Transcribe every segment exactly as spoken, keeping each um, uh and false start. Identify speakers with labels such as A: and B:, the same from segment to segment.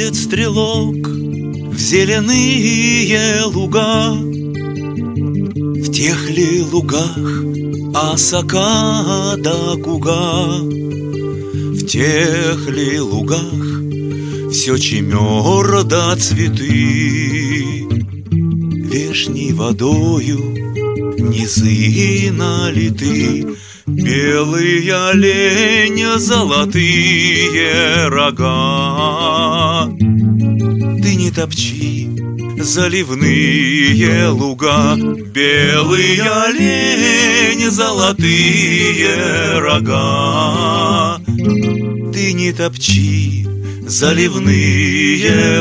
A: Уходит стрелок в зеленые луга. В тех ли лугах осока да куга? В тех ли лугах все чемер да цветы? Вешней водою низы налиты, белый олень, золотые рога. Ты не топчи заливные луга, белый олень, золотые рога. Ты не топчи заливные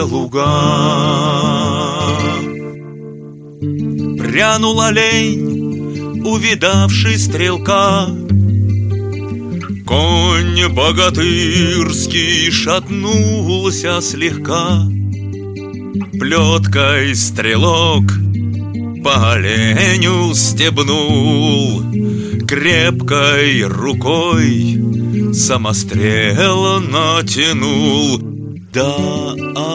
A: луга. Прянул олень, увидавший стрелка. Конь богатырский шатнулся слегка. Плеткой стрелок по оленю стебнул, крепкой рукой самострел натянул. Да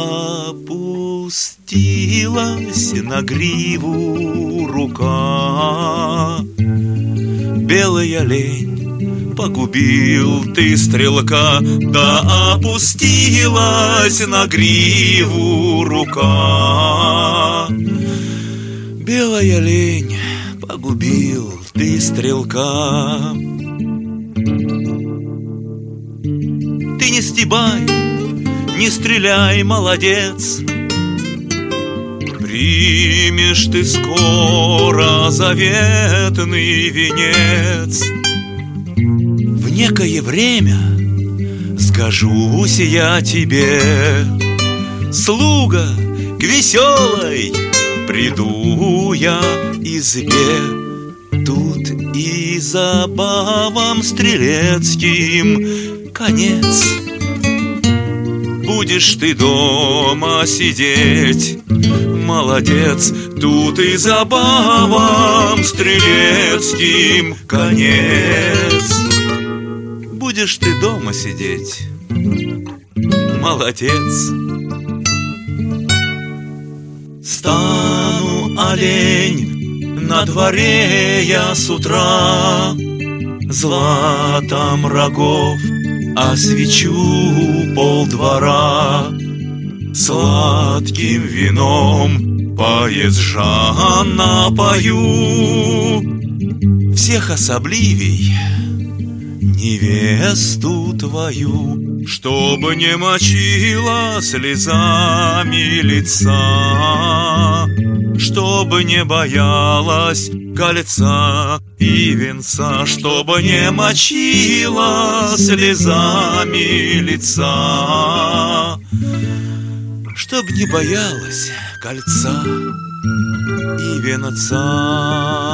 A: опустилась на гриву рука. Белый олень, погубил ты стрелка. Да опустилась на гриву рука. Белый олень, погубил ты стрелка. Ты не стебай, не стреляй, молодец. Примешь ты скоро заветный венец. В некое время сгожусь я тебе, слуга к веселой приду я избе. Тут и забавам стрелецким конец. Будешь ты дома сидеть, молодец. Тут и забавам стрелецким конец. Будешь ты дома сидеть, молодец. Стану олень на дворе я с утра, златом рогов освечу полдвора, сладким вином поезжан напою. Всех особливей невесту твою, чтобы не мочила слезами лица, чтобы не боялась кольца и венца, чтобы не мочила слезами лица, чтоб не боялась кольца и венца.